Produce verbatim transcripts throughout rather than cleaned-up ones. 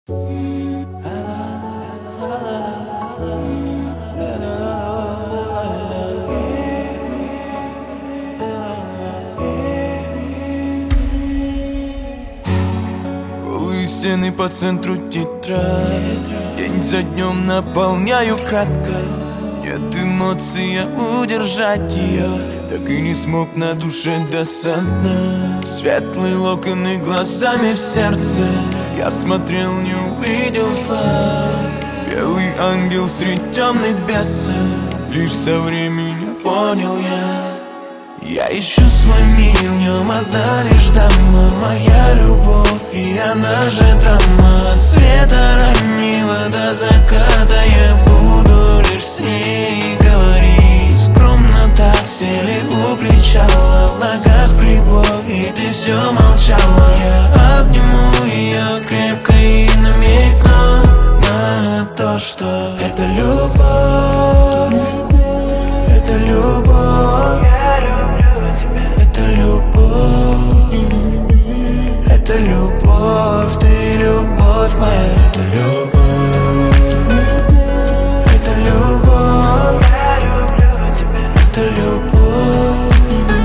Голые стены по центру тетрадь, день за днем наполняю кратко. Нет эмоций, я удержать ее так и не смог, на душе досадно. Светлые локоны глазами в сердце, я смотрел, не увидел зла. Белый ангел среди темных бесов, лишь со временем понял я. Я ищу свой мир, в нем одна лишь дама, моя любовь, и она же драма. От света раннего до заката я буду лишь с ней говорить. Скромно так сели у причала, в ногах прибой, и ты все молчала. Я обниму ее крепко и намекну на то, что это любовь, это любовь. Это любовь, это любовь, ты любовь моя, это любовь, это любовь, это любовь,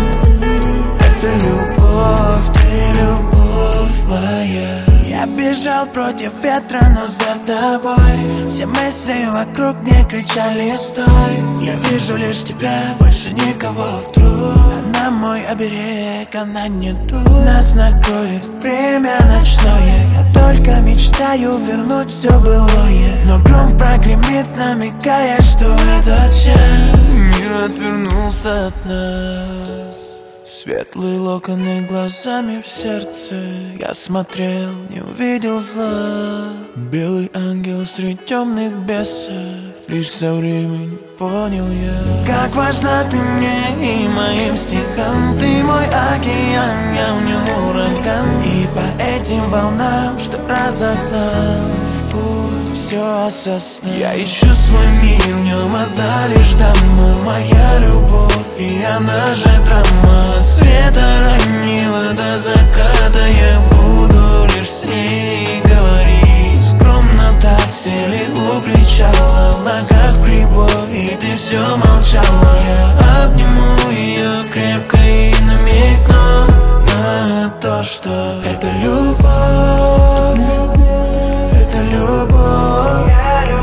это любовь, ты любовь моя. Я бежал против ветра, но за тобой. Все мысли вокруг мне кричали стой. Я вижу лишь тебя, больше никого вдруг. Она мой оберег, она не тут. Нас накроет время ночное. Я только мечтаю вернуть все былое. Но гром прогремит, намекая, что этот час мир отвернулся от нас. Светлые локоны глазами в сердце, я смотрел, не увидел зла. Белый ангел среди темных бесов, лишь со временем понял я. Как важна ты мне и моим стихам, ты мой океан, я в нем ураган. И по этим волнам, что разогнал в путь, все осознал. Я ищу свой мир, в нем одна лишь дама, моя любовь, и она же драма. От света раннего до заката я буду лишь с ней говорить. Скромно так сели у причала, в ногах прибой, и ты все молчала. Я обниму ее крепко и намекну на то, что это любовь, это любовь,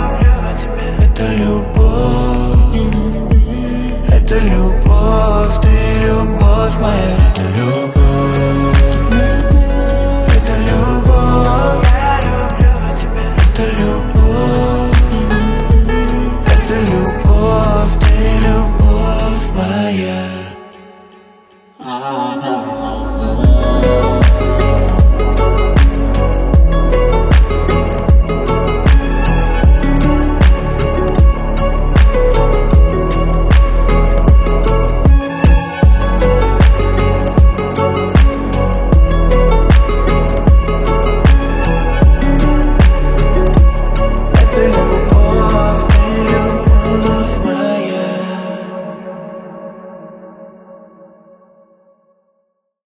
это любовь, это любовь, ты любовь моя, это любовь, это любовь, это любовь, это любовь, ты любовь моя.